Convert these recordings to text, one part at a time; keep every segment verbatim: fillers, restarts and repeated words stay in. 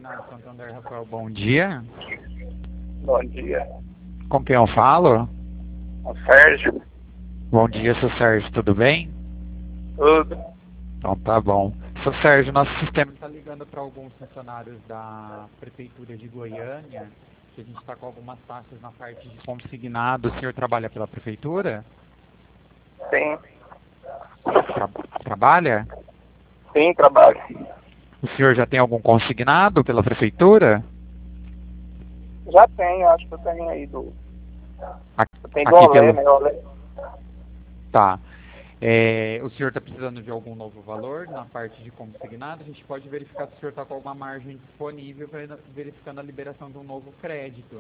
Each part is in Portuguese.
Consignado Santander, Rafael, bom dia. Bom dia. Com quem eu falo? O Sérgio. Bom dia, seu Sérgio, tudo bem? Tudo. Então tá bom. Seu Sérgio, nosso sistema está ligando para alguns funcionários da Prefeitura de Goiânia, que a gente está com algumas taxas na parte de consignado. O senhor trabalha pela Prefeitura? Sim. Tra trabalha? Sim, trabalho. O senhor já tem algum consignado pela Prefeitura? Já tenho, acho que eu tenho aí do... Aqui, Eu tenho do aqui Olé, pelo... né? Olé. Tá. É, o senhor está precisando de algum novo valor na parte de consignado? A gente pode verificar se o senhor está com alguma margem disponível para verificando a liberação de um novo crédito.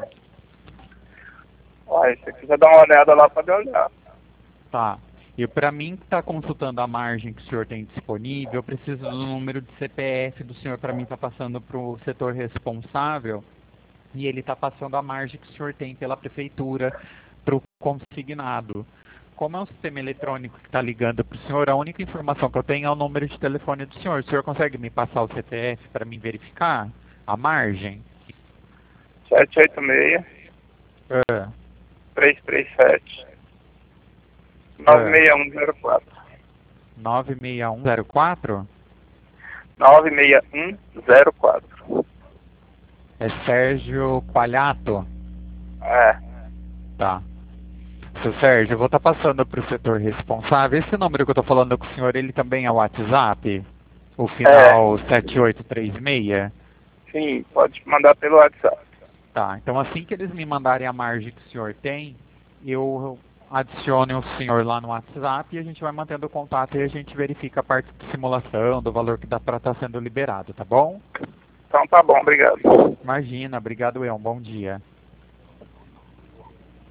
Olha, se você quiser dar uma olhada lá, pode olhar. Tá. E para mim que está consultando a margem que o senhor tem disponível, eu preciso do número de C P F do senhor para mim estar tá passando para o setor responsável e ele está passando a margem que o senhor tem pela prefeitura para o consignado. Como é um sistema eletrônico que está ligando para o senhor, a única informação que eu tenho é o número de telefone do senhor. O senhor consegue me passar o C P F para mim verificar a margem? sete oito seis, É. três três sete, nove seis um zero quatro. nove seis um zero quatro? nove seis um zero quatro. É Sérgio Palhato? É. Tá. Seu Sérgio, eu vou estar passando para o setor responsável. Esse número que eu estou falando com o senhor, ele também é o WhatsApp? O final É. sete oito três seis? Sim, pode mandar pelo WhatsApp. Tá, então assim que eles me mandarem a margem que o senhor tem, eu adiciono o senhor lá no WhatsApp e a gente vai mantendo o contato e a gente verifica a parte de simulação, do valor que dá para estar sendo liberado, tá bom? Então tá bom, obrigado. Imagina, obrigado eu, um bom dia.